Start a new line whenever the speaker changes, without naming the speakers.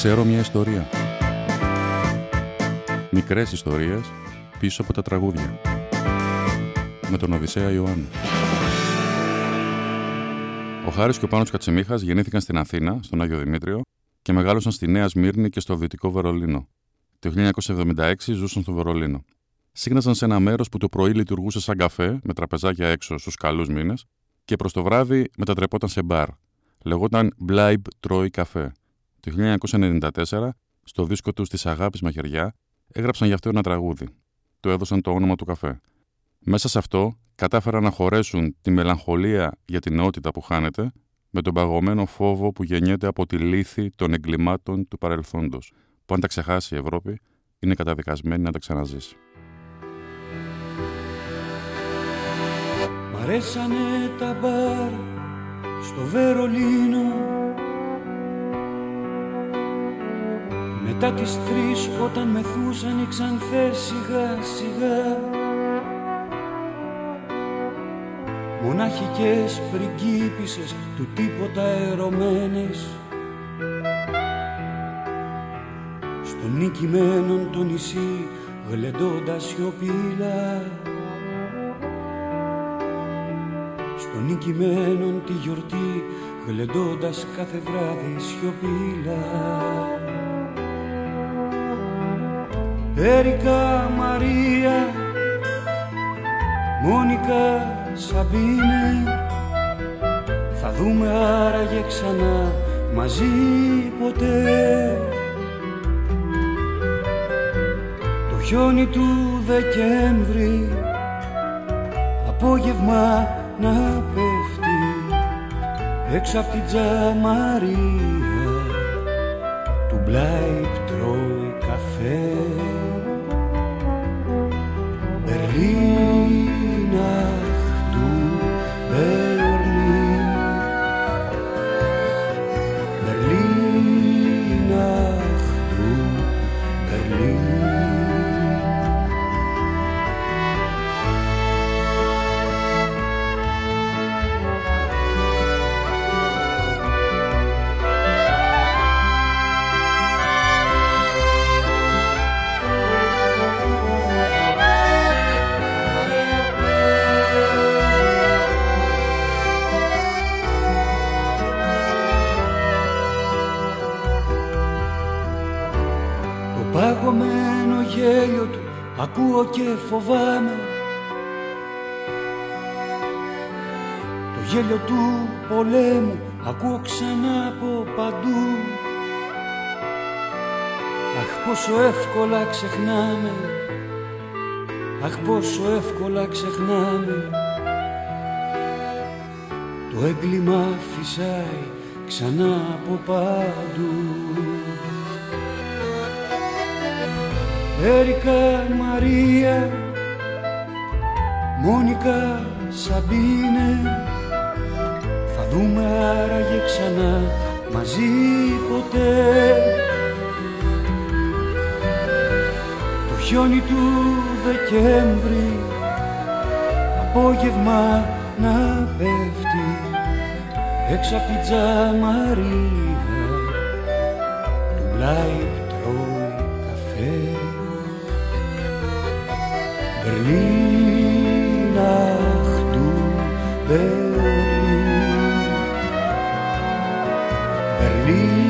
Ξέρω μια ιστορία. Μικρές ιστορίες πίσω από τα τραγούδια. Με τον Οδυσσέα Ιωάννου. Ο Χάρης και ο Πάνος Κατσιμίχας γεννήθηκαν στην Αθήνα, στον Άγιο Δημήτριο, και μεγάλωσαν στη Νέα Σμύρνη και στο Δυτικό Βερολίνο. Το 1976 ζούσαν στο Βερολίνο. Σύγναζαν σε ένα μέρος που το πρωί λειτουργούσε σαν καφέ, με τραπεζάκια έξω στους καλούς μήνες, και προς το βράδυ μετατρεπόταν σε μπαρ. Λεγόταν Bleib Treu Café. Το 1994, στο δίσκο τους της Αγάπης Μαχαιριά, έγραψαν γι' αυτό ένα τραγούδι. Του έδωσαν το όνομα του καφέ. Μέσα σε αυτό κατάφεραν να χωρέσουν τη μελαγχολία για την νεότητα που χάνεται με τον παγωμένο φόβο που γεννιέται από τη λύθη των εγκλημάτων του παρελθόντος, που αν τα ξεχάσει η Ευρώπη, είναι καταδικασμένη να τα ξαναζήσει.
Μ' αρέσανε τα μπαρ στο Βερολίνο. Μετά τις 3 όταν μεθούσαν οι ξανθές σιγά σιγά, μονάχικες πριγκίπισσες του τίποτα ερωμένες, στον νικημένον το νησί γλεντώντας σιωπηλά, στον νικημένον τη γιορτή γλεντώντας κάθε βράδυ σιωπηλά. Έρικα, Μαρία, Μόνικα, Σαμπίνε, θα δούμε άραγε ξανά μαζί ποτέ. Το χιόνι του Δεκέμβρη, απόγευμα να πέφτει έξω απ' την τζαμαρία του Bleib Treu Café. Berlin, ach du Berlin, Berlin, ach du Berlin. Παγωμένο γέλιο του ακούω και φοβάμαι, το γέλιο του πολέμου ακούω ξανά από παντού. Αχ, πόσο εύκολα ξεχνάμε, αχ, πόσο εύκολα ξεχνάμε, το έγκλημα φυσάει ξανά από παντού. Έρικα, Μαρία, Μόνικα, Σαμπίνε, θα δούμε άραγε ξανά μαζί ποτέ. Το χιόνι του Δεκέμβρη, απόγευμα να πέφτει έξω απ' την τζαμαρία του Bleib Treu Café. Berlin, ach du Berlin, Berlin.